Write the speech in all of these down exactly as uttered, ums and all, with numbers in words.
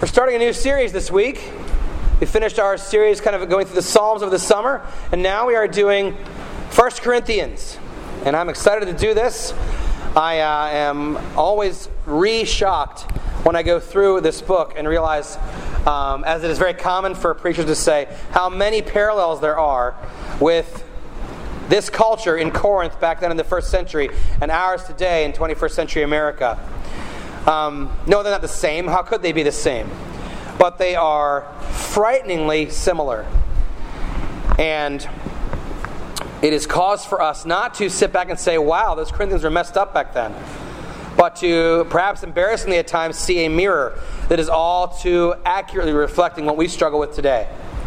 We're starting a new series this week. We finished our series kind of going through the Psalms over the summer, and now we are doing First Corinthians. And I'm excited to do this. I uh, am always re-shocked when I go through this book and realize, um, as it is very common for preachers to say, how many parallels there are with this culture in Corinth back then in the first century and ours today in twenty-first century America. Um, no, they're not the same. How could they be the same? But they are frighteningly similar. And it is cause for us not to sit back and say, wow, those Corinthians were messed up back then. But to, perhaps embarrassingly at times, see a mirror that is all too accurately reflecting what we struggle with today.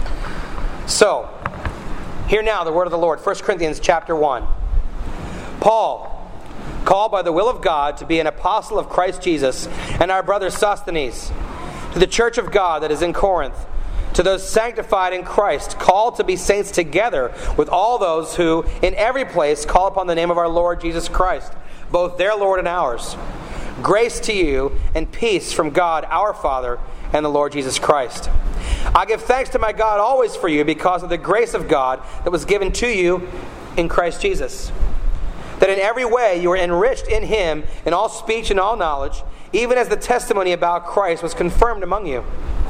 So, hear now the word of the Lord. First Corinthians chapter one. Paul, called by the will of God to be an apostle of Christ Jesus, and our brother Sosthenes, to the church of God that is in Corinth, to those sanctified in Christ, called to be saints together with all those who in every place call upon the name of our Lord Jesus Christ, both their Lord and ours. Grace to you and peace from God our Father and the Lord Jesus Christ. I give thanks to my God always for you because of the grace of God that was given to you in Christ Jesus, that in every way you were enriched in Him in all speech and all knowledge, even as the testimony about Christ was confirmed among you,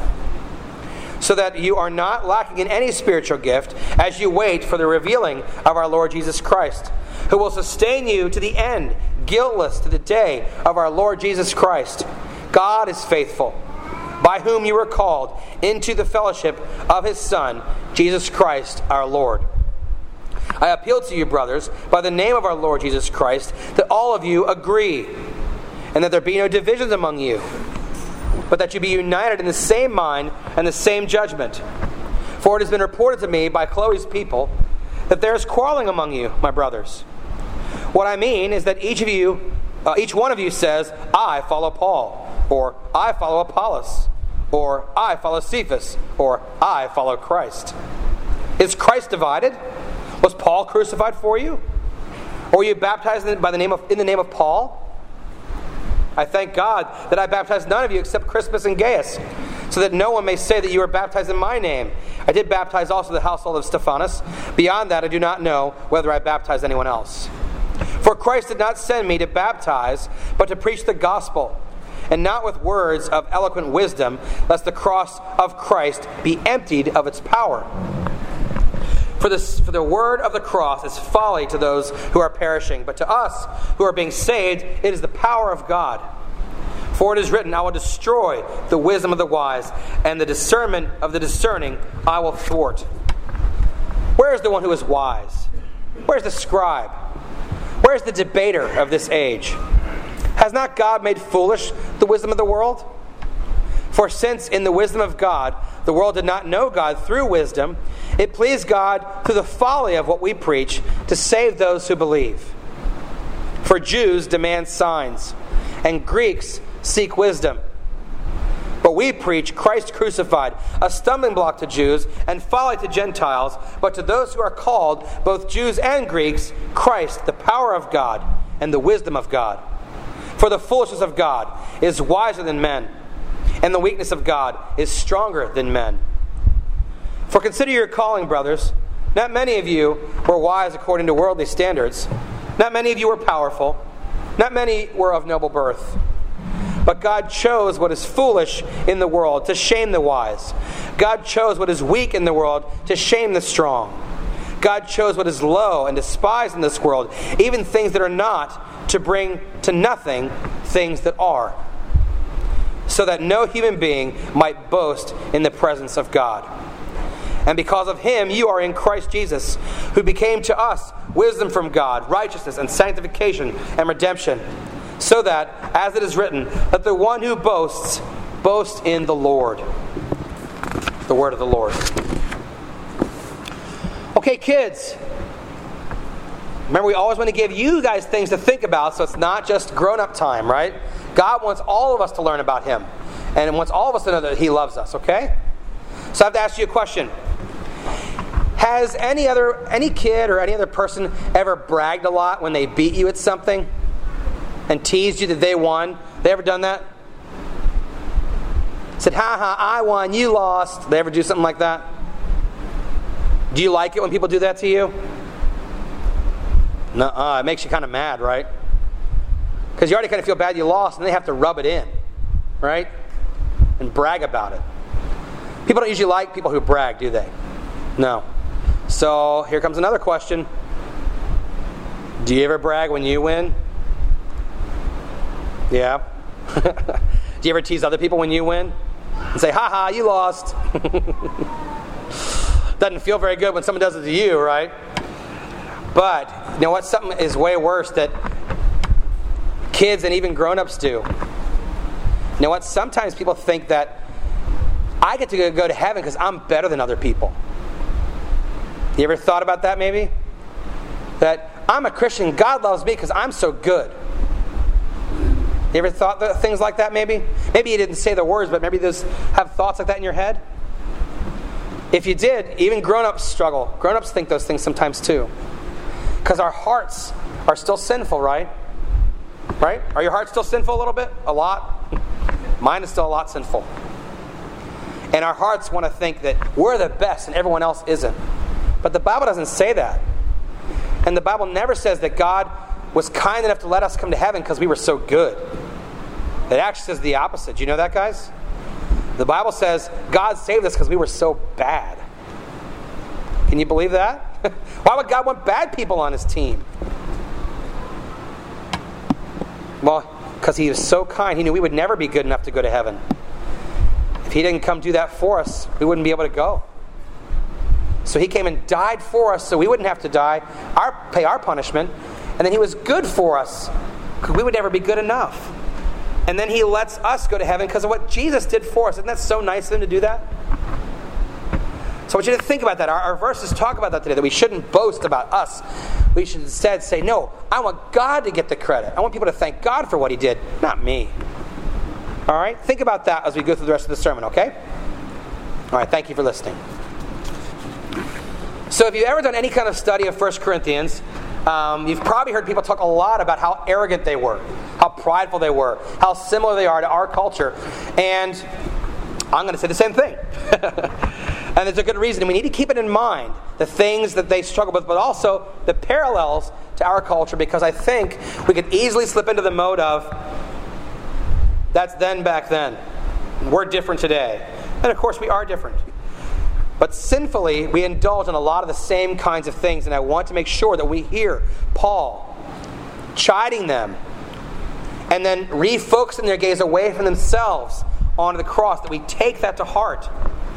so that you are not lacking in any spiritual gift as you wait for the revealing of our Lord Jesus Christ, who will sustain you to the end, guiltless to the day of our Lord Jesus Christ. God is faithful, by whom you were called into the fellowship of His Son, Jesus Christ our Lord. I appeal to you, brothers, by the name of our Lord Jesus Christ, that all of you agree, and that there be no divisions among you, but that you be united in the same mind and the same judgment. For it has been reported to me by Chloe's people that there is quarreling among you, my brothers. What I mean is that each of you, uh, each one of you says, I follow Paul, or I follow Apollos, or I follow Cephas, or I follow Christ. Is Christ divided? Was Paul crucified for you? Or were you baptized by the name of in the name of Paul? I thank God that I baptized none of you except Crispus and Gaius, so that no one may say that you were baptized in my name. I did baptize also the household of Stephanas. Beyond that, I do not know whether I baptized anyone else. For Christ did not send me to baptize, but to preach the gospel, and not with words of eloquent wisdom, lest the cross of Christ be emptied of its power. For, this, for the word of the cross is folly to those who are perishing, but to us who are being saved, it is the power of God. For it is written, I will destroy the wisdom of the wise, and the discernment of the discerning I will thwart. Where is the one who is wise? Where is the scribe? Where is the debater of this age? Has not God made foolish the wisdom of the world? For since in the wisdom of God the world did not know God through wisdom, it pleased God through the folly of what we preach to save those who believe. For Jews demand signs, and Greeks seek wisdom. But we preach Christ crucified, a stumbling block to Jews and folly to Gentiles, but to those who are called, both Jews and Greeks, Christ, the power of God and the wisdom of God. For the foolishness of God is wiser than men, and the weakness of God is stronger than men. For consider your calling, brothers. Not many of you were wise according to worldly standards. Not many of you were powerful. Not many were of noble birth. But God chose what is foolish in the world to shame the wise. God chose what is weak in the world to shame the strong. God chose what is low and despised in this world, even things that are not, to bring to nothing things that are, so that no human being might boast in the presence of God. And because of Him you are in Christ Jesus, who became to us wisdom from God, righteousness and sanctification and redemption, so that, as it is written, let the one who boasts, boast in the Lord. The word of the Lord. Okay, kids. Remember, we always want to give you guys things to think about, so it's not just grown-up time, right? God wants all of us to learn about Him, and wants all of us to know that He loves us, okay? So I have to ask you a question. Has any other any kid or any other person ever bragged a lot when they beat you at something and teased you that they won? They ever done that? Said, ha ha, I won, you lost. They ever do something like that? Do you like it when people do that to you? Nuh-uh, it makes you kind of mad, right? Because you already kind of feel bad you lost, and they have to rub it in, right? And brag about it. People don't usually like people who brag, do they? No. So here comes another question. Do you ever brag when you win? Yeah. Do you ever tease other people when you win? And say, ha ha, you lost. Doesn't feel very good when someone does it to you, right? But, you know what? Something is way worse that kids and even grown-ups do. You know what? Sometimes people think that I get to go to heaven because I'm better than other people. You ever thought about that maybe? That I'm a Christian, God loves me because I'm so good. You ever thought th- things like that maybe? Maybe you didn't say the words, but maybe you just have thoughts like that in your head? If you did, even grown-ups struggle. Grown-ups think those things sometimes too. Because our hearts are still sinful, right? Right? Are your hearts still sinful a little bit? A lot? Mine is still a lot sinful. And our hearts want to think that we're the best and everyone else isn't. But the Bible doesn't say that. And the Bible never says that God was kind enough to let us come to heaven because we were so good. It actually says the opposite. Do you know that, guys? The Bible says God saved us because we were so bad. Can you believe that? Why would God want bad people on his team? Well, because he was so kind. He knew we would never be good enough to go to heaven. If he didn't come do that for us, we wouldn't be able to go. So he came and died for us so we wouldn't have to die, our, pay our punishment. And then he was good for us because we would never be good enough. And then he lets us go to heaven because of what Jesus did for us. Isn't that so nice of him to do that? So I want you to think about that. Our, our verses talk about that today, that we shouldn't boast about us. We should instead say, no, I want God to get the credit. I want people to thank God for what he did, not me. All right? Think about that as we go through the rest of the sermon, okay? All right, thank you for listening. So if you've ever done any kind of study of First Corinthians, um, you've probably heard people talk a lot about how arrogant they were, how prideful they were, how similar they are to our culture. And I'm going to say the same thing. And there's a good reason. We need to keep it in mind, the things that they struggle with, but also the parallels to our culture, because I think we could easily slip into the mode of, that's then back then. We're different today. And of course we are different. But sinfully, we indulge in a lot of the same kinds of things, and I want to make sure that we hear Paul chiding them and then refocusing their gaze away from themselves onto the cross, that we take that to heart.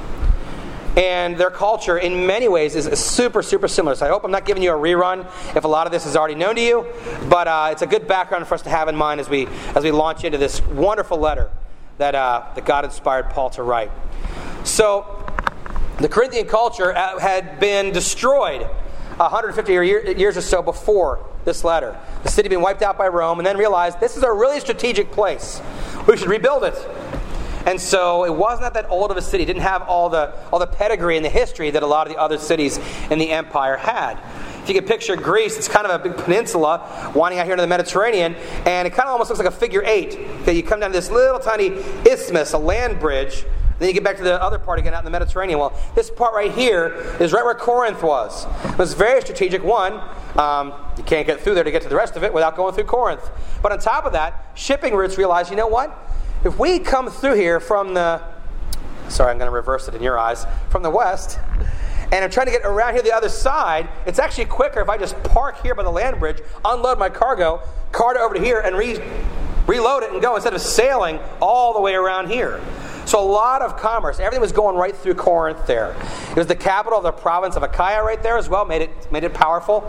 And their culture, in many ways, is super, super similar. So I hope I'm not giving you a rerun if a lot of this is already known to you, but uh, it's a good background for us to have in mind as we as we launch into this wonderful letter that uh, that God inspired Paul to write. So the Corinthian culture had been destroyed one hundred fifty years or so before this letter. The city had been wiped out by Rome, and then realized this is a really strategic place. We should rebuild it. And so it wasn't that old of a city. It didn't have all the all the pedigree and the history that a lot of the other cities in the empire had. If you can picture Greece, it's kind of a big peninsula winding out here into the Mediterranean, and it kind of almost looks like a figure eight. Okay, you come down to this little tiny isthmus, a land bridge, then you get back to the other part again out in the Mediterranean. Well, this part right here is right where Corinth was. It was very strategic. One, um, you can't get through there to get to the rest of it without going through Corinth. But on top of that, shipping routes realized, you know what? If we come through here from the, sorry, I'm going to reverse it in your eyes, from the west, and I'm trying to get around here the other side, it's actually quicker if I just park here by the land bridge, unload my cargo, cart it over to here, and re- reload it and go instead of sailing all the way around here. So a lot of commerce. Everything was going right through Corinth there. It was the capital of the province of Achaia right there as well, made it made it powerful.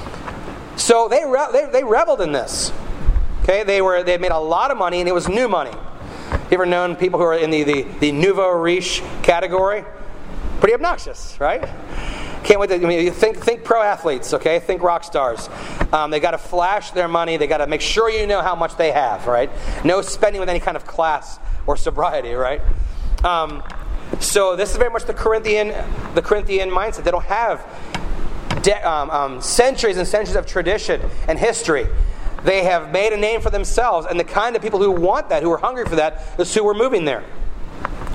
So they re- they, they reveled in this. Okay, they were they had made a lot of money, and it was new money. You ever known people who are in the, the, the nouveau riche category? Pretty obnoxious, right? Can't wait to, I mean, think think pro athletes, okay? Think rock stars. Um, they got to flash their money. They got to make sure you know how much they have, right? No spending with any kind of class or sobriety, right? Um, so this is very much the Corinthian the Corinthian mindset. They don't have de- um, um, centuries and centuries of tradition and history. They have made a name for themselves, and the kind of people who want that, who are hungry for that, is who were moving there.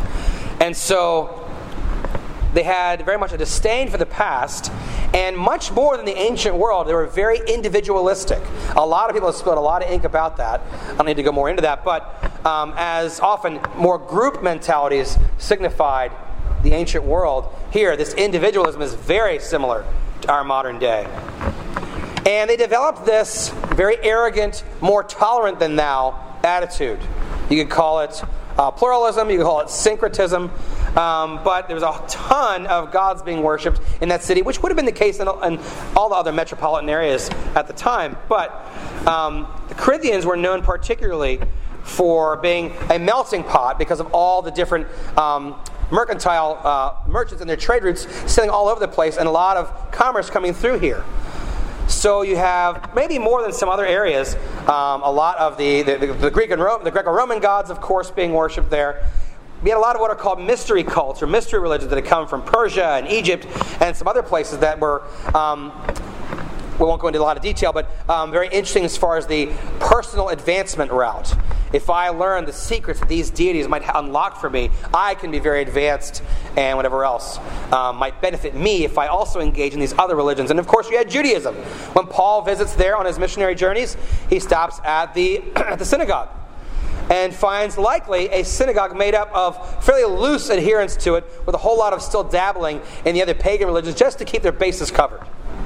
And so they had very much a disdain for the past, and much more than the ancient world, they were very individualistic. A lot of people have spilled a lot of ink about that. I don't need to go more into that, but um, as often more group mentalities signified the ancient world, here this individualism is very similar to our modern day. And they developed this very arrogant, more tolerant than thou attitude. You could call it uh, pluralism, you could call it syncretism, um, but there was a ton of gods being worshipped in that city, which would have been the case in, in all the other metropolitan areas at the time. But um, the Corinthians were known particularly for being a melting pot because of all the different um, mercantile uh, merchants and their trade routes sailing all over the place, and a lot of commerce coming through here. So you have, maybe more than some other areas, um, a lot of the, the, the Greek and Rome, the Greco-Roman gods, of course, being worshipped there. We had a lot of what are called mystery cults or mystery religions that had come from Persia and Egypt and some other places that were, um, we won't go into a lot of detail, but um, very interesting as far as the personal advancement route. If I learn the secrets that these deities might unlock for me, I can be very advanced, and whatever else um, might benefit me if I also engage in these other religions. And of course, you had Judaism. When Paul visits there on his missionary journeys, he stops at the at the synagogue and finds likely a synagogue made up of fairly loose adherents to it, with a whole lot of still dabbling in the other pagan religions, just to keep their bases covered.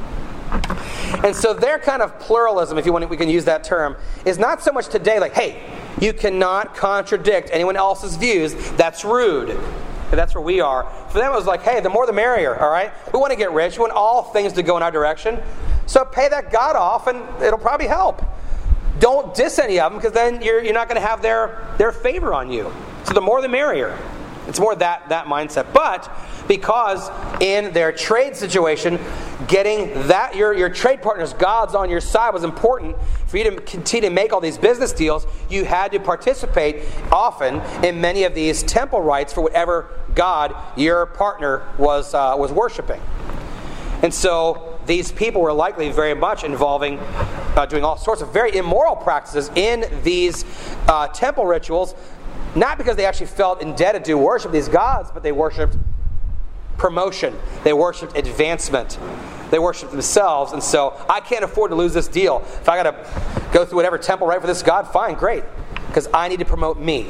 And so their kind of pluralism, if you want, we can use that term, is not so much today like, hey, you cannot contradict anyone else's views. That's rude. And that's where we are. For them, it was like, hey, the more the merrier, all right? We want to get rich. We want all things to go in our direction. So pay that God off, and it'll probably help. Don't diss any of them, because then you're you're not going to have their, their favor on you. So the more the merrier. It's more that, that mindset. But because in their trade situation, getting that your, your trade partners, gods on your side, was important for you to continue to make all these business deals, you had to participate often in many of these temple rites for whatever god your partner was uh, was worshiping. And so these people were likely very much involving uh, doing all sorts of very immoral practices in these uh, temple rituals, not because they actually felt indebted to worship these gods, but they worshipped promotion. They worshipped advancement. They worshipped themselves. And so, I can't afford to lose this deal. If I got to go through whatever temple rite for this god, fine, great. Because I need to promote me.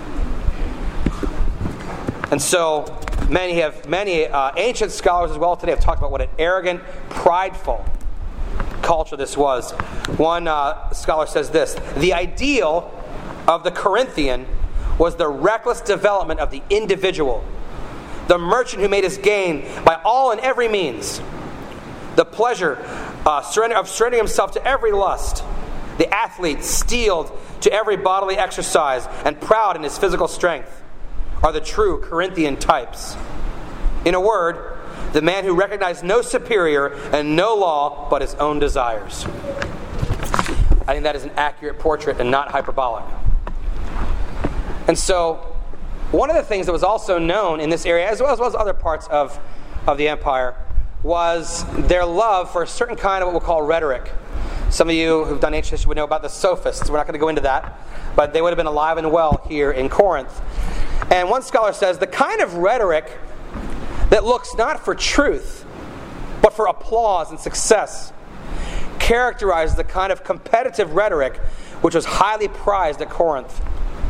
And so, many have many uh, ancient scholars as well today have talked about what an arrogant, prideful culture this was. One uh, scholar says this: the ideal of the Corinthian was the reckless development of the individual, the merchant who made his gain by all and every means, the pleasure uh, surrender, of surrendering himself to every lust, the athlete steeled to every bodily exercise and proud in his physical strength, are the true Corinthian types. In a word, the man who recognized no superior and no law but his own desires. I think that is an accurate portrait and not hyperbolic. And so, one of the things that was also known in this area, as well as, well as other parts of, of the empire, was their love for a certain kind of what we'll call rhetoric. Some of you who've done ancient history would know about the sophists. We're not going to go into that, but they would have been alive and well here in Corinth. And one scholar says, the kind of rhetoric that looks not for truth, but for applause and success, characterized the kind of competitive rhetoric which was highly prized at Corinth.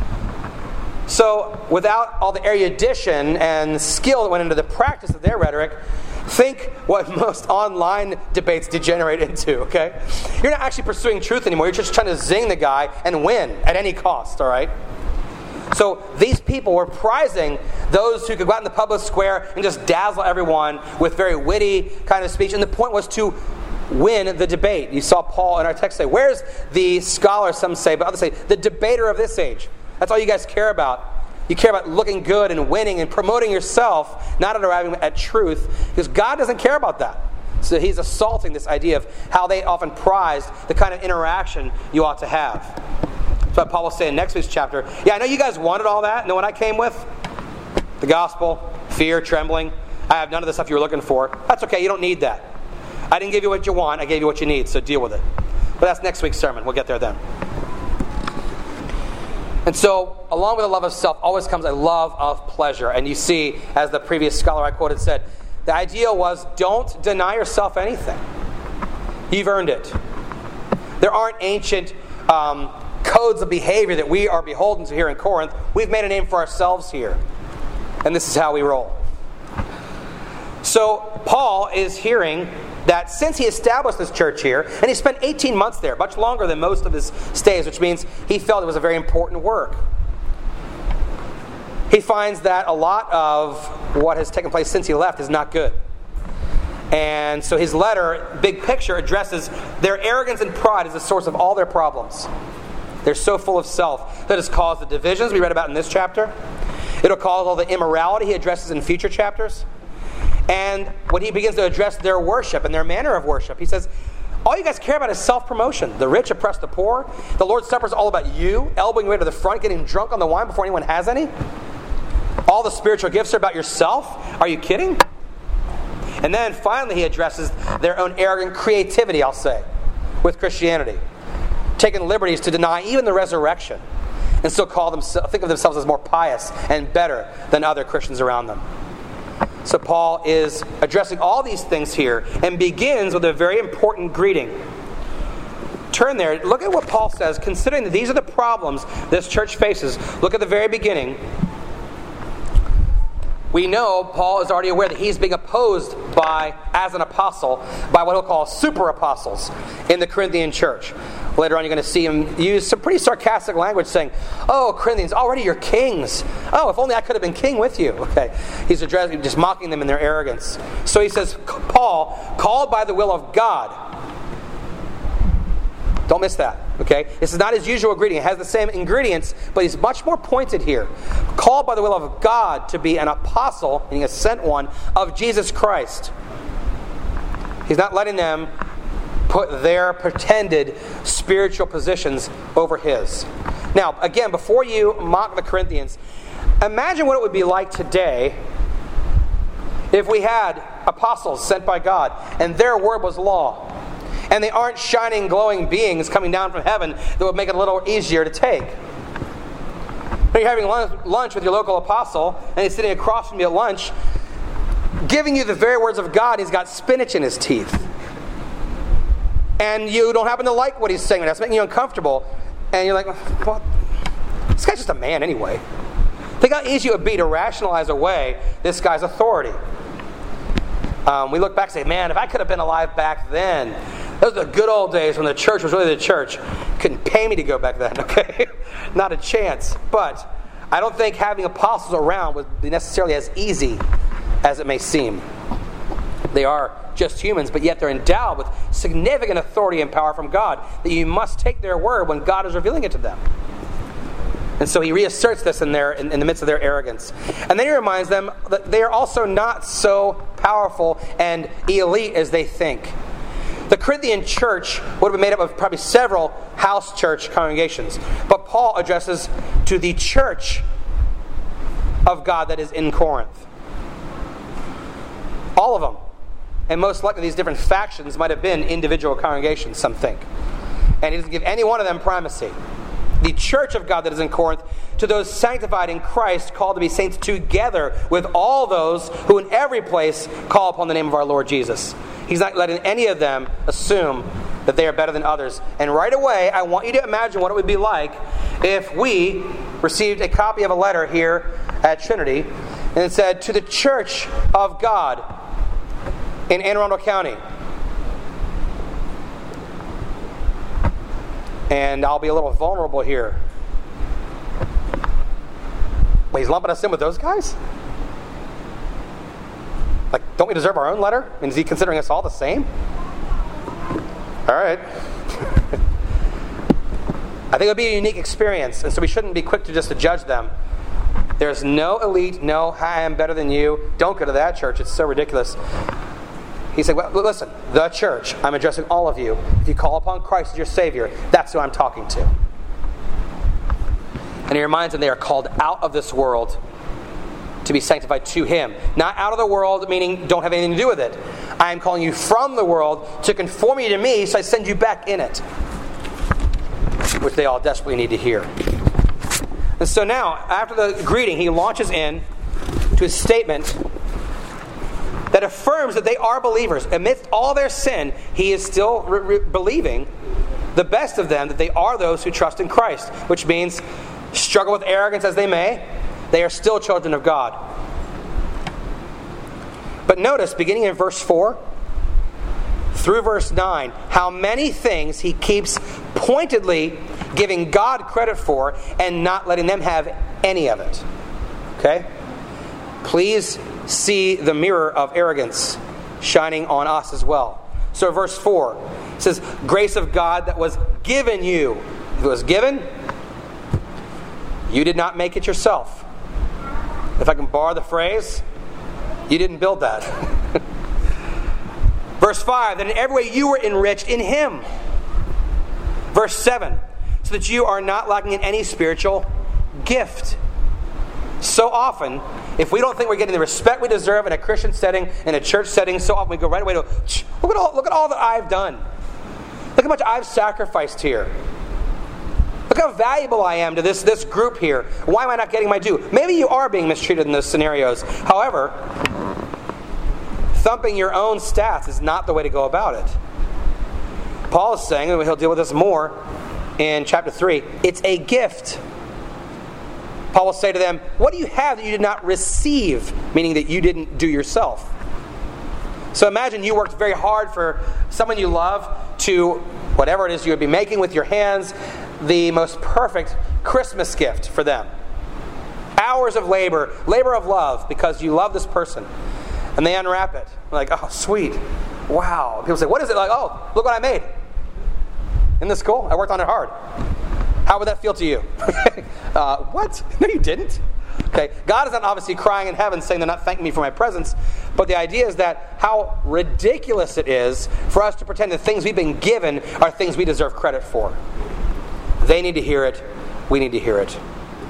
So, without all the erudition and skill that went into the practice of their rhetoric, think what most online debates degenerate into, okay? You're not actually pursuing truth anymore. You're just trying to zing the guy and win at any cost, all right? So, these people were prizing those who could go out in the public square and just dazzle everyone with very witty kind of speech. And the point was to win the debate. You saw Paul in our text say, where's the scholar, some say, but others say, the debater of this age? That's all you guys care about. You care about looking good and winning and promoting yourself, not arriving at truth, because God doesn't care about that. So he's assaulting this idea of how they often prized the kind of interaction you ought to have. That's what Paul will say in next week's chapter. Yeah, I know you guys wanted all that. Know what I came with? The gospel, fear, trembling. I have none of the stuff you were looking for. That's okay. You don't need that. I didn't give you what you want. I gave you what you need, so deal with it. But that's next week's sermon. We'll get there then. And so, along with a love of self, always comes a love of pleasure. And you see, as the previous scholar I quoted said, the ideal was don't deny yourself anything. You've earned it. There aren't ancient um, codes of behavior that we are beholden to here in Corinth. We've made a name for ourselves here. And this is how we roll. So, Paul is hearing that since he established this church here, and he spent eighteen months there, much longer than most of his stays, which means he felt it was a very important work. He finds that a lot of what has taken place since he left is not good. And so his letter, big picture, addresses their arrogance and pride as the source of all their problems. They're so full of self that has caused the divisions we read about in this chapter. It'll cause all the immorality he addresses in future chapters. And when he begins to address their worship and their manner of worship, he says, all you guys care about is self-promotion. The rich oppress the poor. The Lord's Supper is all about you, elbowing your way to the front, getting drunk on the wine before anyone has any. All the spiritual gifts are about yourself. Are you kidding? And then finally he addresses their own arrogant creativity, I'll say, with Christianity. Taking liberties to deny even the resurrection and still call themselves, think of themselves as more pious and better than other Christians around them. So Paul is addressing all these things here and begins with a very important greeting. Turn there. Look at what Paul says. Considering that these are the problems this church faces, look at the very beginning. We know Paul is already aware that he's being opposed by, as an apostle, by what he'll call super apostles in the Corinthian church. Later on, you're going to see him use some pretty sarcastic language saying, oh, Corinthians, already you're kings. Oh, if only I could have been king with you. Okay, he's addressing, just mocking them in their arrogance. So he says, Paul, called by the will of God. Don't miss that. Okay, this is not his usual greeting. It has the same ingredients, but he's much more pointed here. Called by the will of God to be an apostle, meaning a sent one, of Jesus Christ. He's not letting them put their pretended spiritual positions over his. Now, again, before you mock the Corinthians, imagine what it would be like today if we had apostles sent by God and their word was law. And they aren't shining, glowing beings coming down from heaven that would make it a little easier to take. When you're having lunch with your local apostle, and he's sitting across from you at lunch, giving you the very words of God, he's got spinach in his teeth. And you don't happen to like what he's saying, that's making you uncomfortable. And you're like, well, this guy's just a man anyway. Think how easy it would be to rationalize away this guy's authority. Um, we look back and say, man, if I could have been alive back then, those are the good old days when the church was really the church. Couldn't pay me to go back then, okay? Not a chance. But I don't think having apostles around would be necessarily as easy as it may seem. They are just humans, but yet they're endowed with significant authority and power from God that you must take their word when God is revealing it to them. And so he reasserts this in their in, in the midst of their arrogance. And then he reminds them that they are also not so powerful and elite as they think. The Corinthian church would have been made up of probably several house church congregations. But Paul addresses to the church of God that is in Corinth. All of them. And most likely these different factions might have been individual congregations, some think. And he doesn't give any one of them primacy. The church of God that is in Corinth, to those sanctified in Christ, called to be saints together with all those who in every place call upon the name of our Lord Jesus. He's not letting any of them assume that they are better than others. And right away, I want you to imagine what it would be like if we received a copy of a letter here at Trinity and it said, to the church of God in Anne Arundel County. And I'll be a little vulnerable here. Wait, he's lumping us in with those guys? Like, don't we deserve our own letter? I mean, is he considering us all the same? All right. I think it would be a unique experience, and so we shouldn't be quick to just to judge them. There's no elite, no, hi, I'm better than you. Don't go to that church. It's so ridiculous. He said, well, listen, the church, I'm addressing all of you. If you call upon Christ as your Savior, that's who I'm talking to. And he reminds them they are called out of this world to be sanctified to Him. Not out of the world, meaning don't have anything to do with it. I am calling you from the world to conform you to me, so I send you back in it. Which they all desperately need to hear. And so now, after the greeting, he launches in to his statement that affirms that they are believers. Amidst all their sin, he is still re- re- believing, the best of them, that they are those who trust in Christ, which means, struggle with arrogance as they may, they are still children of God. But notice, beginning in verse four through verse nine, how many things he keeps pointedly giving God credit for and not letting them have any of it. Okay? Please see the mirror of arrogance shining on us as well. So verse four says, grace of God that was given you. It was given. You did not make it yourself. If I can borrow the phrase, you didn't build that. Verse five, that in every way you were enriched in Him. Verse seven, so that you are not lacking in any spiritual gift. So often, if we don't think we're getting the respect we deserve in a Christian setting, in a church setting, so often we go right away to, look at all, look at all that I've done. Look how much I've sacrificed here. Look how valuable I am to this, this group here. Why am I not getting my due? Maybe you are being mistreated in those scenarios. However, thumping your own stats is not the way to go about it. Paul is saying, and he'll deal with this more in chapter three, it's a gift. Paul will say to them, what do you have that you did not receive? Meaning that you didn't do yourself. So imagine you worked very hard for someone you love to, whatever it is you would be making with your hands, the most perfect Christmas gift for them. Hours of labor, labor of love, because you love this person. And they unwrap it. Like, oh, sweet. Wow. People say, what is it? Like, oh, look what I made. Isn't this cool? I worked on it hard. How would that feel to you? uh, what? No, you didn't. Okay, God is not obviously crying in heaven saying they're not thanking me for my presence, but the idea is that how ridiculous it is for us to pretend the things we've been given are things we deserve credit for. They need to hear it. We need to hear it.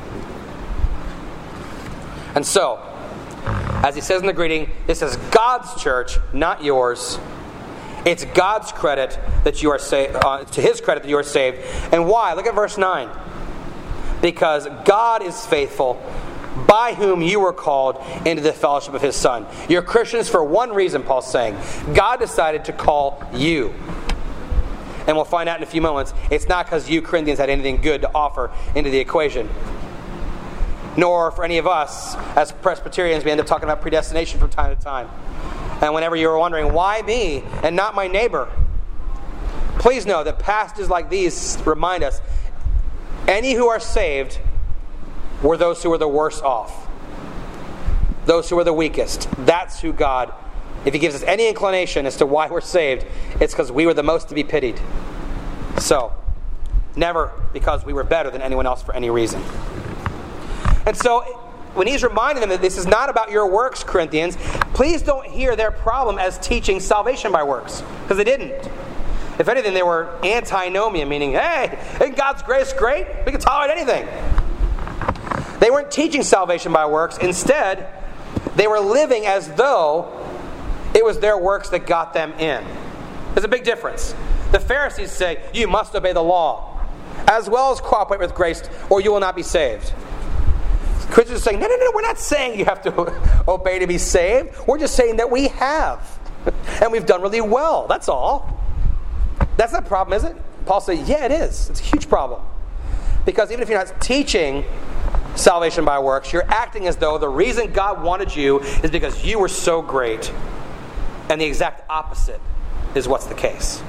And so, as he says in the greeting, this is God's church, not yours. It's God's credit that you are saved, uh, to His credit that you are saved. And why? Look at verse nine. Because God is faithful, by whom you were called into the fellowship of His Son. You're Christians for one reason, Paul's saying. God decided to call you. And we'll find out in a few moments, it's not because you Corinthians had anything good to offer into the equation. Nor for any of us, as Presbyterians, we end up talking about predestination from time to time. And whenever you were wondering, why me and not my neighbor? Please know that passages like these remind us, any who are saved were those who were the worst off. Those who were the weakest. That's who God, if He gives us any inclination as to why we're saved, it's because we were the most to be pitied. So, never because we were better than anyone else for any reason. And so, when he's reminding them that this is not about your works, Corinthians, please don't hear their problem as teaching salvation by works. Because they didn't. If anything, they were antinomian, meaning, hey, isn't God's grace great? We can tolerate anything. They weren't teaching salvation by works. Instead, they were living as though it was their works that got them in. There's a big difference. The Pharisees say, you must obey the law, as well as cooperate with grace, or you will not be saved. Christians are saying, no, no, no, we're not saying you have to obey to be saved. We're just saying that we have. And we've done really well. That's all. That's not a problem, is it? Paul said, yeah, it is. It's a huge problem. Because even if you're not teaching salvation by works, you're acting as though the reason God wanted you is because you were so great. And the exact opposite is what's the case.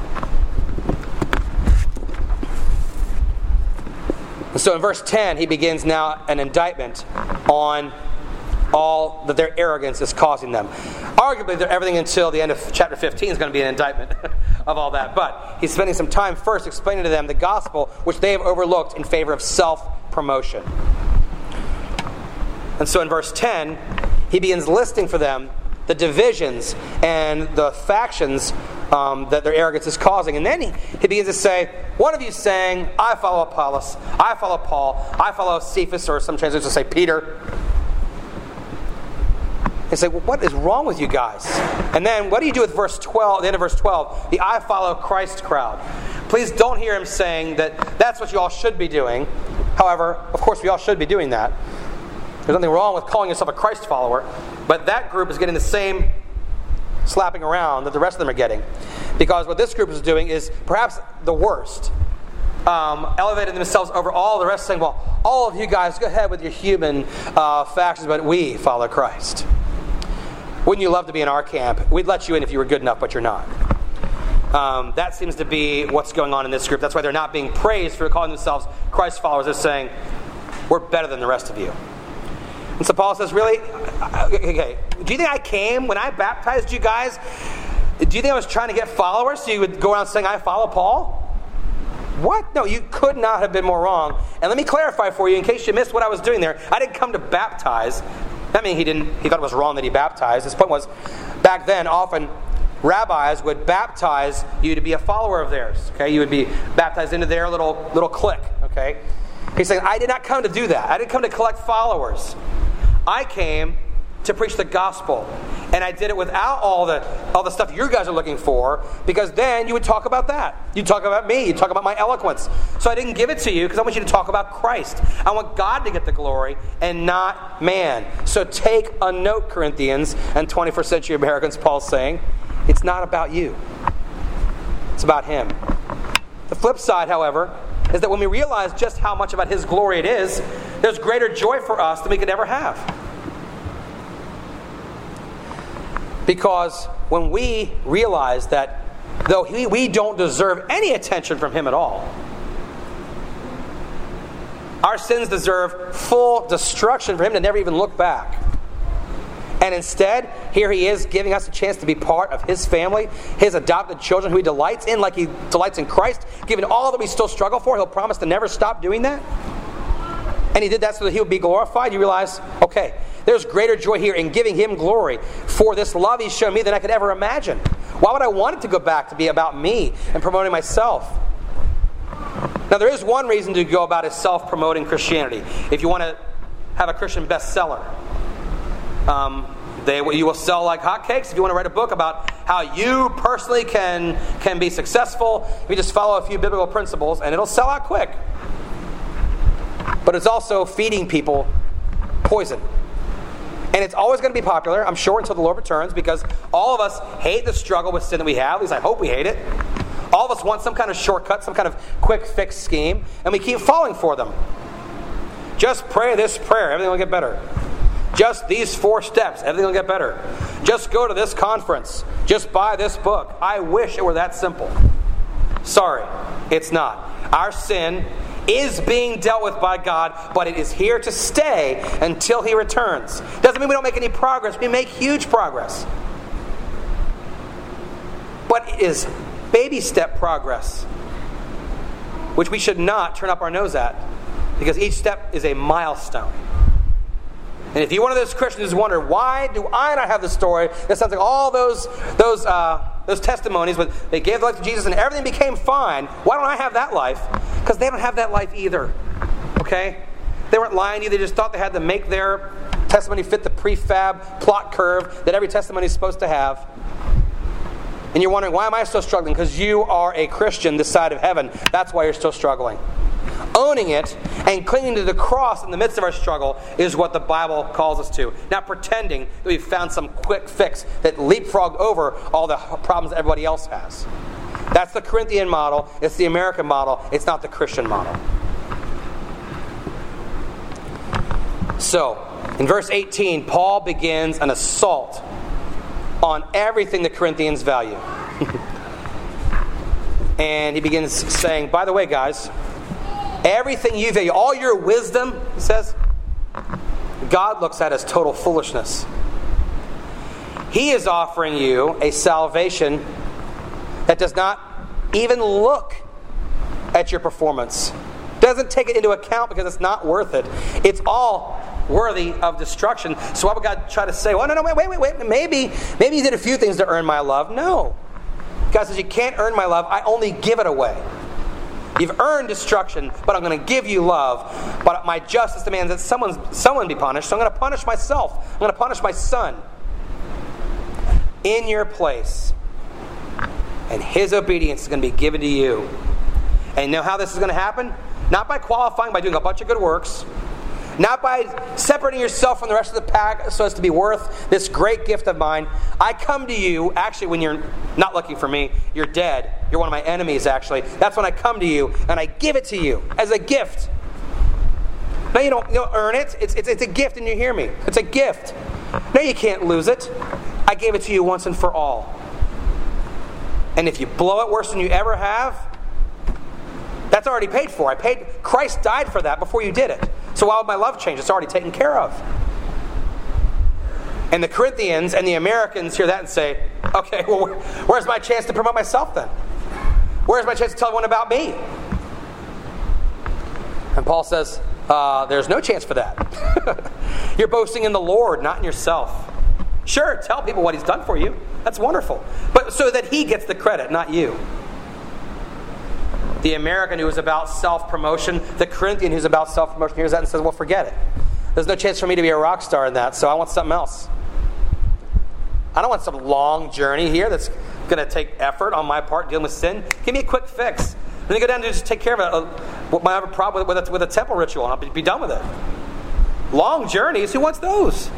So in verse ten, he begins now an indictment on all that their arrogance is causing them. Arguably, everything until the end of chapter fifteen is going to be an indictment of all that. But he's spending some time first explaining to them the gospel, which they have overlooked in favor of self-promotion. And so in verse ten, he begins listing for them the divisions and the factions um, that their arrogance is causing. And then he, he begins to say, one of you is saying, I follow Apollos, I follow Paul, I follow Cephas, or some translations will say Peter. They say, well, what is wrong with you guys? And then what do you do with verse twelve, the end of verse twelve, the I follow Christ crowd? Please don't hear him saying that that's what you all should be doing. However, of course, we all should be doing that. There's nothing wrong with calling yourself a Christ follower, but that group is getting the same slapping around that the rest of them are getting. Because what this group is doing is perhaps the worst. Um, elevating themselves over all the rest, saying, well, all of you guys, go ahead with your human uh, factions, but we follow Christ. Wouldn't you love to be in our camp? We'd let you in if you were good enough, but you're not. Um, that seems to be what's going on in this group. That's why they're not being praised for calling themselves Christ followers. They're saying, we're better than the rest of you. And so Paul says, really? Okay, do you think I came when I baptized you guys? Do you think I was trying to get followers so you would go around saying, I follow Paul? What? No, you could not have been more wrong. And let me clarify for you, in case you missed what I was doing there. I didn't come to baptize. That means he didn't. He thought it was wrong that he baptized. His point was, back then, often rabbis would baptize you to be a follower of theirs. Okay, you would be baptized into their little little clique. Okay, he's saying, I did not come to do that. I didn't come to collect followers. I came to preach the gospel. And I did it without all the all the stuff you guys are looking for, because then you would talk about that. You'd talk about me. You'd talk about my eloquence. So I didn't give it to you because I want you to talk about Christ. I want God to get the glory and not man. So take a note, Corinthians and twenty-first century Americans, Paul's saying, it's not about you. It's about him. The flip side, however, is that when we realize just how much about his glory it is, there's greater joy for us than we could ever have. Because when we realize that though we, we don't deserve any attention from him at all, our sins deserve full destruction for him to never even look back. And instead, here he is giving us a chance to be part of his family, his adopted children who he delights in like he delights in Christ. Given all that we still struggle for, he'll promise to never stop doing that. And he did that so that he would be glorified. You realize, okay, there's greater joy here in giving him glory for this love he's shown me than I could ever imagine. Why would I want it to go back to be about me and promoting myself? Now, there is one reason to go about is self-promoting Christianity. If you want to have a Christian bestseller, um, they, you will sell like hotcakes. If you want to write a book about how you personally can, can be successful, you just follow a few biblical principles and it'll sell out quick. But it's also feeding people poison. And it's always going to be popular, I'm sure, until the Lord returns, because all of us hate the struggle with sin that we have. At least I hope we hate it. All of us want some kind of shortcut, some kind of quick fix scheme, and we keep falling for them. Just pray this prayer, everything will get better. Just these four steps, everything will get better. Just go to this conference. Just buy this book. I wish it were that simple. Sorry, it's not. Our sin is being dealt with by God, but it is here to stay until he returns. Doesn't mean we don't make any progress. We make huge progress. But it is baby step progress, which we should not turn up our nose at, because each step is a milestone. And if you're one of those Christians who wonder, why do I not have the story that sounds like all those those uh, those testimonies, but they gave their life to Jesus and everything became fine, why don't I have that life? Because they don't have that life either. Okay? They weren't lying to you. They just thought they had to make their testimony fit the prefab plot curve that every testimony is supposed to have. And you're wondering, why am I still struggling? Because you are a Christian this side of heaven. That's why you're still struggling. Owning it and clinging to the cross in the midst of our struggle is what the Bible calls us to. Not pretending that we've found some quick fix that leapfrogged over all the problems that everybody else has. That's the Corinthian model. It's the American model. It's not the Christian model. So, in verse eighteen, Paul begins an assault on everything the Corinthians value. And he begins saying, by the way, guys, everything you value, all your wisdom, he says, God looks at as total foolishness. He is offering you a salvation that does not even look at your performance. Doesn't take it into account because it's not worth it. It's all worthy of destruction. So why would God try to say, well, no, no, wait, wait, wait, wait. Maybe, maybe you did a few things to earn my love. No. God says, you can't earn my love. I only give it away. You've earned destruction, but I'm going to give you love. But my justice demands that someone, someone be punished, so I'm going to punish myself. I'm going to punish my son in your place. And his obedience is going to be given to you. And you know how this is going to happen? Not by qualifying, by doing a bunch of good works. Not by separating yourself from the rest of the pack so as to be worth this great gift of mine. I come to you, actually when you're not looking for me, you're dead. You're one of my enemies, actually. That's when I come to you and I give it to you as a gift. No, you don't, you don't earn it. It's, it's, it's a gift, and you hear me. It's a gift. No, you can't lose it. I gave it to you once and for all. And if you blow it worse than you ever have, that's already paid for. I paid. Christ died for that before you did it. So why would my love change? It's already taken care of. And the Corinthians and the Americans hear that and say, okay, well, where's my chance to promote myself then? Where's my chance to tell everyone about me? And Paul says, uh, there's no chance for that. You're boasting in the Lord, not in yourself. Sure, tell people what he's done for you. That's wonderful. But so that he gets the credit, not you. The American who is about self-promotion, the Corinthian who's about self-promotion hears that and says, well, forget it. There's no chance for me to be a rock star in that, so I want something else. I don't want some long journey here that's going to take effort on my part dealing with sin. Give me a quick fix. Then you go down to just take care of it. Uh, I have a problem with, with, a, with a temple ritual, and I'll be, be done with it. Long journeys, who wants those?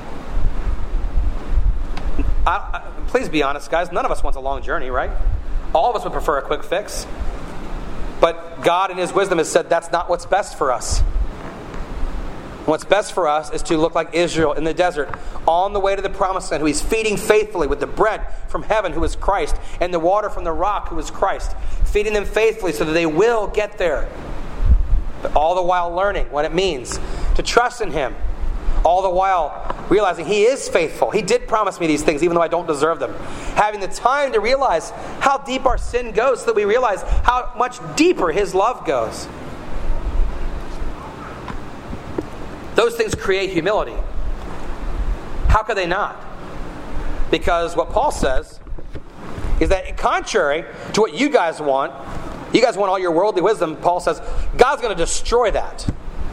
I, I, please be honest, guys. None of us wants a long journey, right? All of us would prefer a quick fix. But God in His wisdom has said that's not what's best for us. What's best for us is to look like Israel in the desert, on the way to the promised land, who He's feeding faithfully with the bread from heaven, who is Christ, and the water from the rock, who is Christ. Feeding them faithfully so that they will get there. But all the while learning what it means to trust in Him. All the while realizing He is faithful. He did promise me these things even though I don't deserve them. Having the time to realize how deep our sin goes so that we realize how much deeper His love goes. Those things create humility. How could they not? Because what Paul says is that contrary to what you guys want, you guys want all your worldly wisdom, Paul says, God's going to destroy that.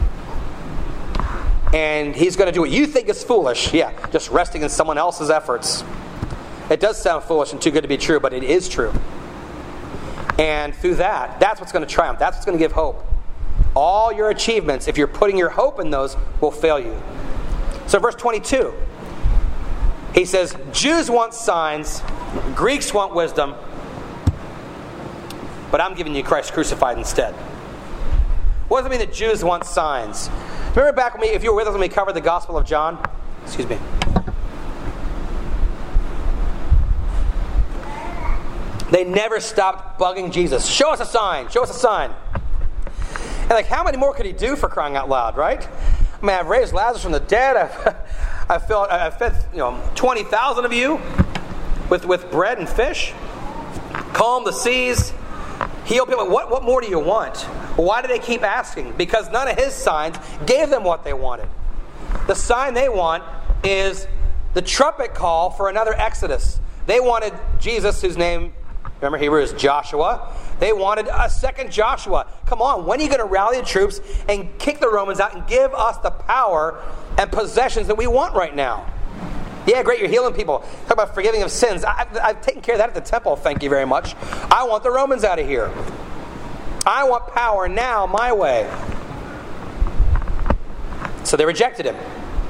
And He's going to do what you think is foolish. Yeah, just resting in someone else's efforts. It does sound foolish and too good to be true, but it is true. And through that, that's what's going to triumph. That's what's going to give hope. All your achievements, if you're putting your hope in those, will fail you. So verse twenty-two, he says, Jews want signs, Greeks want wisdom, but I'm giving you Christ crucified instead. What does it mean that Jews want signs? Remember back when we, if you were with us when we covered the Gospel of John? Excuse me. They never stopped bugging Jesus. Show us a sign. Show us a sign. And like, how many more could He do, for crying out loud, right? I mean, I've raised Lazarus from the dead. I've, I've, filled, I've fed you know twenty thousand of you with, with bread and fish. Calm the seas. Heal people. What, what more do you want? Why do they keep asking? Because none of His signs gave them what they wanted. The sign they want is the trumpet call for another Exodus. They wanted Jesus, whose name, remember, Hebrew is Joshua. They wanted a second Joshua. Come on, when are you going to rally the troops and kick the Romans out and give us the power and possessions that we want right now? Yeah, great, you're healing people. Talk about forgiving of sins. I've, I've taken care of that at the temple, thank you very much. I want the Romans out of here. I want power now, my way. So they rejected Him.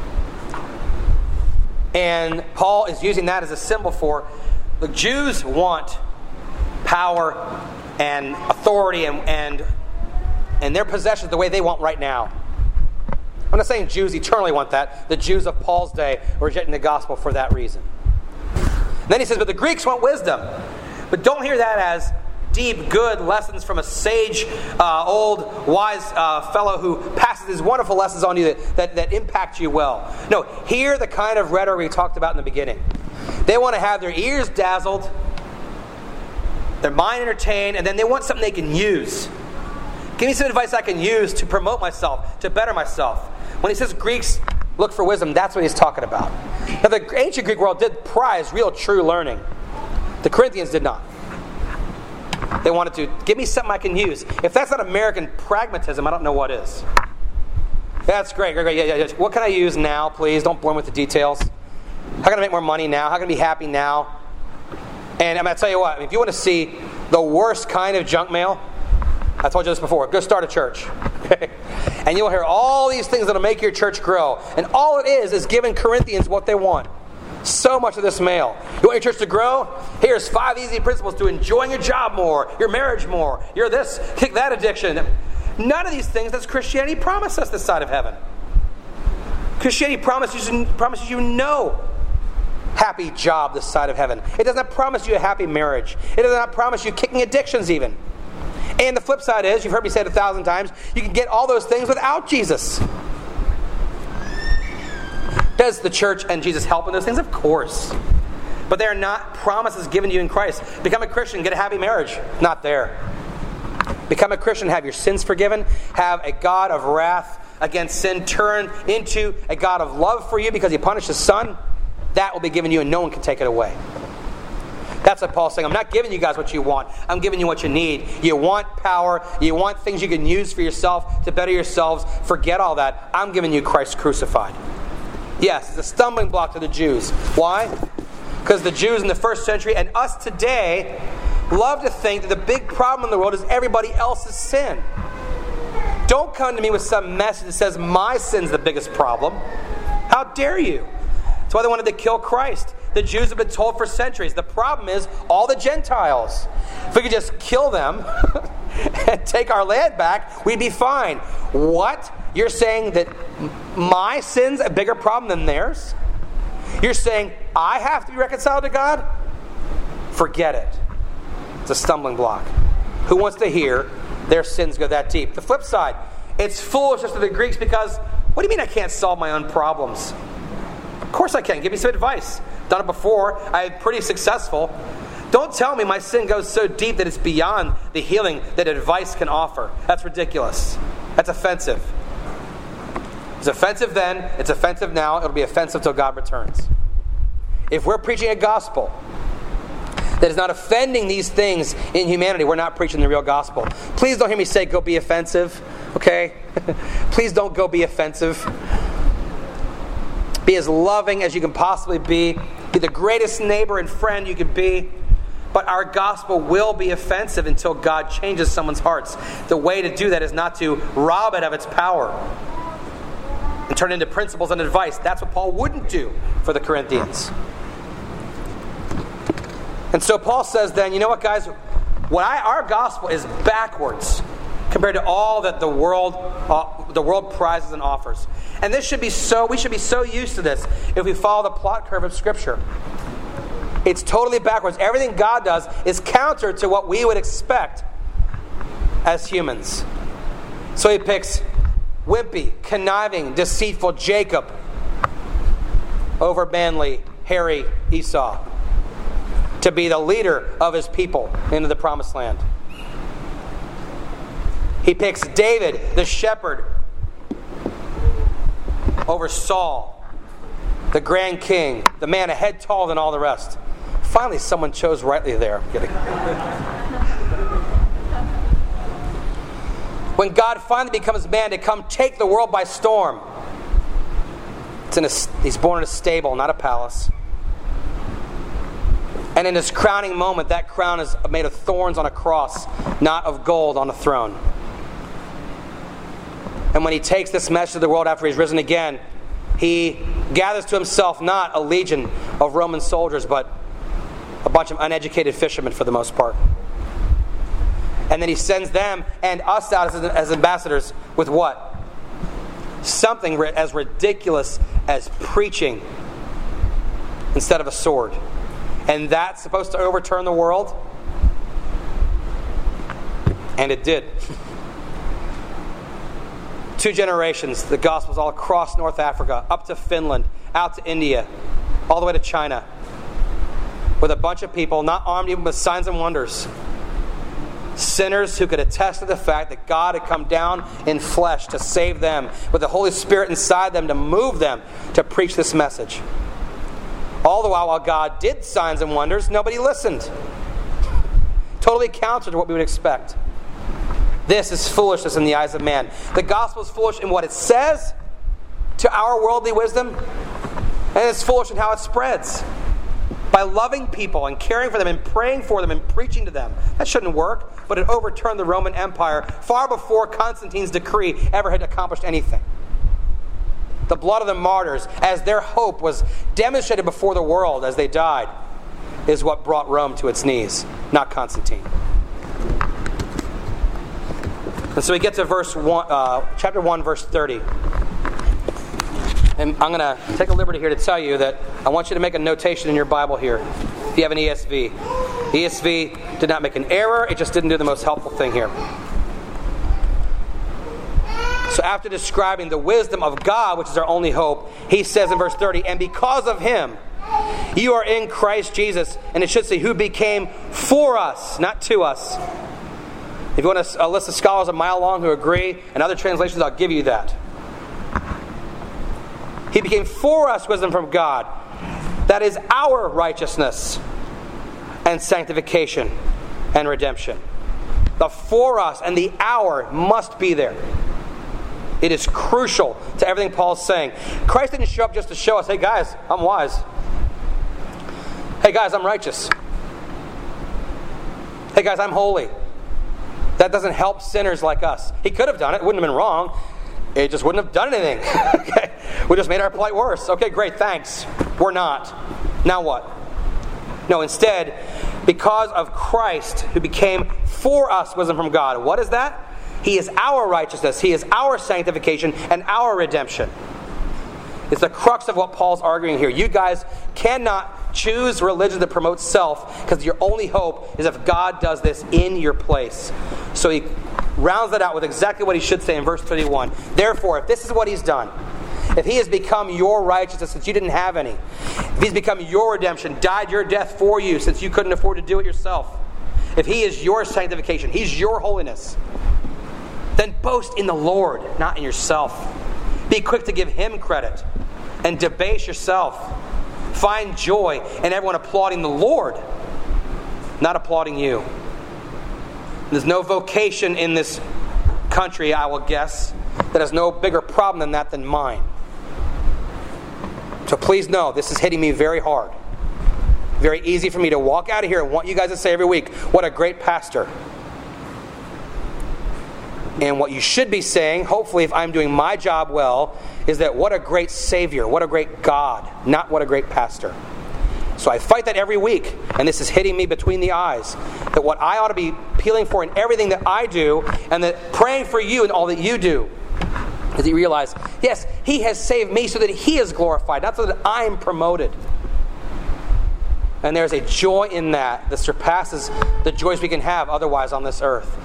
And Paul is using that as a symbol for the Jews want power and authority and, and, and their possessions the way they want right now. I'm not saying Jews eternally want that. The Jews of Paul's day were rejecting the gospel for that reason. And then he says, but the Greeks want wisdom. But don't hear that as deep, good lessons from a sage, uh, old, wise uh, fellow who passes these wonderful lessons on you that, that, that impact you well. No, hear the kind of rhetoric we talked about in the beginning. They want to have their ears dazzled, their mind entertained, and then they want something they can use. Give me some advice I can use to promote myself, to better myself. When he says Greeks look for wisdom, that's what he's talking about. Now, the ancient Greek world did prize real, true learning. The Corinthians did not. They wanted to, give me something I can use. If that's not American pragmatism, I don't know what is. That's great, great, great. Yeah, yeah, yeah. What can I use now, please? Don't bore me with the details. How can I make more money now? How can I be happy now? And I'm going to tell you what, if you want to see the worst kind of junk mail, I told you this before. Go start a church. Okay? And you'll hear all these things that'll make your church grow. And all it is is giving Corinthians what they want. So much of this mail. You want your church to grow? Here's five easy principles to enjoying your job more, your marriage more, your this, kick that addiction. None of these things does Christianity promise us this side of heaven. Christianity promises you, promises you no happy job this side of heaven. It does not promise you a happy marriage. It does not promise you kicking addictions even. And the flip side is, you've heard me say it a thousand times, you can get all those things without Jesus. Does the church and Jesus help in those things? Of course. But they are not promises given to you in Christ. Become a Christian, get a happy marriage. Not there. Become a Christian, have your sins forgiven, have a God of wrath against sin turn into a God of love for you because He punished His Son. That will be given you and no one can take it away. That's what Paul's saying. I'm not giving you guys what you want. I'm giving you what you need. You want power. You want things you can use for yourself to better yourselves. Forget all that. I'm giving you Christ crucified. Yes, it's a stumbling block to the Jews. Why? Because the Jews in the first century and us today love to think that the big problem in the world is everybody else's sin. Don't come to me with some message that says my sin's the biggest problem. How dare you? That's why they wanted to kill Christ. The Jews have been told for centuries. The problem is all the Gentiles. If we could just kill them and take our land back, we'd be fine. What? You're saying that my sin's a bigger problem than theirs? You're saying I have to be reconciled to God? Forget it. It's a stumbling block. Who wants to hear their sins go that deep? The flip side, it's foolishness to the Greeks because, what do you mean I can't solve my own problems? Of course I can. Give me some advice. Done it before. I'm pretty successful. Don't tell me my sin goes so deep that it's beyond the healing that advice can offer. That's ridiculous. That's offensive. It's offensive then. It's offensive now. It'll be offensive till God returns. If we're preaching a gospel that is not offending these things in humanity, we're not preaching the real gospel. Please don't hear me say go be offensive. Okay? Please don't go be offensive. Be as loving as you can possibly be. Be the greatest neighbor and friend you can be. But our gospel will be offensive until God changes someone's hearts. The way to do that is not to rob it of its power and turn it into principles and advice. That's what Paul wouldn't do for the Corinthians. And so Paul says then, you know what, guys? What I, our gospel is backwards compared to all that the world uh, the world prizes and offers. And this should be so we should be so used to this if we follow the plot curve of Scripture. It's totally backwards. Everything God does is counter to what we would expect as humans. So He picks wimpy, conniving, deceitful Jacob over manly, hairy Esau to be the leader of His people into the promised land. He picks David, the shepherd, over Saul, the grand king, the man a head taller than all the rest. Finally, someone chose rightly there. I'm kidding. When God finally becomes man to come take the world by storm, it's in a, He's born in a stable, not a palace. And in His crowning moment, that crown is made of thorns on a cross, not of gold on a throne. And when He takes this message to the world after He's risen again, He gathers to Himself not a legion of Roman soldiers, but a bunch of uneducated fishermen for the most part. And then He sends them and us out as, as ambassadors with what? Something as ridiculous as preaching instead of a sword. And that's supposed to overturn the world? And it did. Two generations, the gospel's all across North Africa, up to Finland, out to India, all the way to China, with a bunch of people not armed even with signs and wonders. Sinners who could attest to the fact that God had come down in flesh to save them, with the Holy Spirit inside them to move them to preach this message. All the while, while God did signs and wonders, nobody listened. Totally counter to what we would expect. This is foolishness in the eyes of man. The gospel is foolish in what it says to our worldly wisdom, and it's foolish in how it spreads. by loving people and caring for them and praying for them and preaching to them. That shouldn't work, but it overturned the Roman Empire far before Constantine's decree ever had accomplished anything. The blood of the martyrs, as their hope was demonstrated before the world as they died, is what brought Rome to its knees, not Constantine. And so we get to verse one, uh, chapter one, verse thirty. And I'm going to take a liberty here to tell you that I want you to make a notation in your Bible here, if you have an E S V. The E S V did not make an error, it just didn't do the most helpful thing here. So after describing the wisdom of God, which is our only hope, he says in verse thirty, and because of him, you are in Christ Jesus. And it should say, who became for us, not to us. If you want a, a list of scholars a mile long who agree, and other translations, I'll give you that. He became for us wisdom from God. That is our righteousness and sanctification and redemption. The for us and the our must be there. It is crucial to everything Paul's saying. Christ didn't show up just to show us, hey guys, I'm wise. Hey guys, I'm righteous. Hey guys, I'm holy. That doesn't help sinners like us. He could have done it. It wouldn't have been wrong. It just wouldn't have done anything. Okay. We just made our plight worse. Okay, great, thanks. We're not. Now what? No, instead, because of Christ who became for us wisdom from God. What is that? He is our righteousness. He is our sanctification and our redemption. It's the crux of what Paul's arguing here. You guys cannot choose religion that promotes self because your only hope is if God does this in your place. So he rounds that out with exactly what he should say in verse thirty-one. Therefore, if this is what he's done, if he has become your righteousness since you didn't have any, if he's become your redemption, died your death for you since you couldn't afford to do it yourself, if he is your sanctification, he's your holiness, then boast in the Lord, not in yourself. Be quick to give him credit and debase yourself. Find joy in everyone applauding the Lord, not applauding you. There's no vocation in this country, I will guess, that has no bigger problem than that than mine. So please know, this is hitting me very hard. Very easy for me to walk out of here and want you guys to say every week, what a great pastor. And what you should be saying, hopefully if I'm doing my job well, is that what a great Savior, what a great God, not what a great pastor. So I fight that every week, and this is hitting me between the eyes, that what I ought to be appealing for in everything that I do, and that praying for you in all that you do, is you realize, yes, he has saved me so that he is glorified, not so that I'm promoted. And there's a joy in that that surpasses the joys we can have otherwise on this earth.